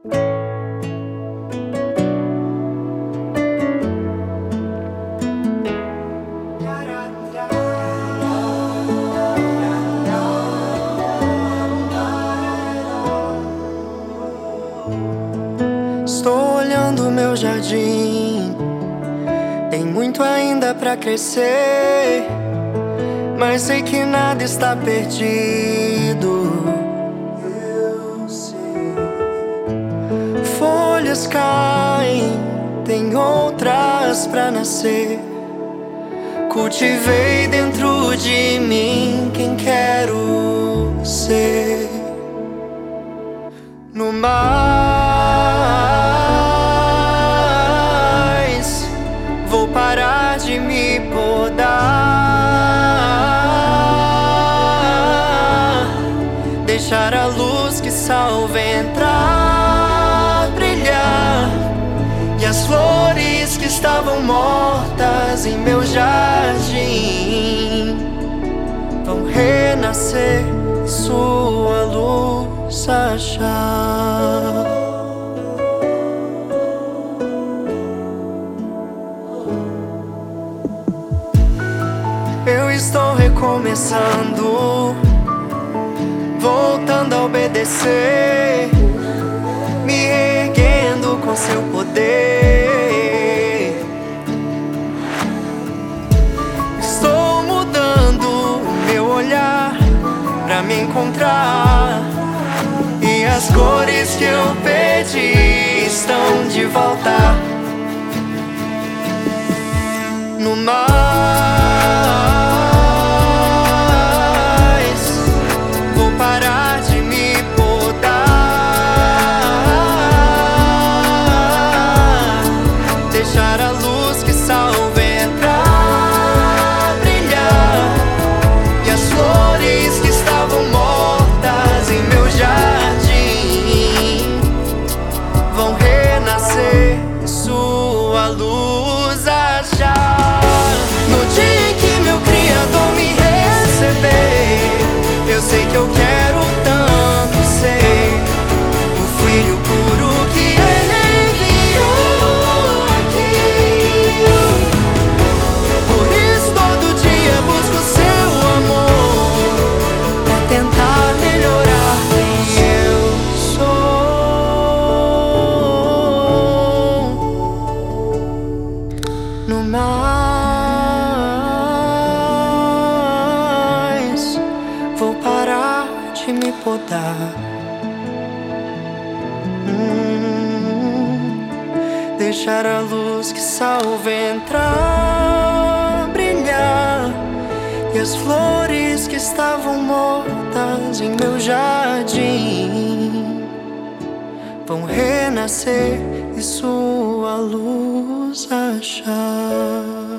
Estou olhando meu jardim, tem muito ainda pra crescer, mas sei que nada está perdido. Eu sei. Folhas caem, tem outras pra nascer. Cultivei dentro de mim quem quero ser. No mais, vou parar de me podar, deixar a luz que salva entrar, brilhar, e as flores que estavam mortas em meu jardim vão renascer, sua luz achar. Eu estou recomeçando, voltando a obedecer, me erguendo com seu poder. Estou mudando o meu olhar pra me encontrar, e as cores que eu perdi estão de volta. No mais, vou parar de me podar, deixar a luz que salva entrar, brilhar, e as flores que estavam mortas em meu jardim vão renascer, sua luz achar. No dia em que meu Criador me receber, eu sei que eu quero tanto ser o filho puro que Ele enviou aqui. Por isso todo dia busco seu amor pra tentar melhorar quem eu sou. No mais, vou parar de me podar, deixar a luz que salva entrar, brilhar, e as flores que estavam mortas em meu jardim vão renascer, e sua luz achar.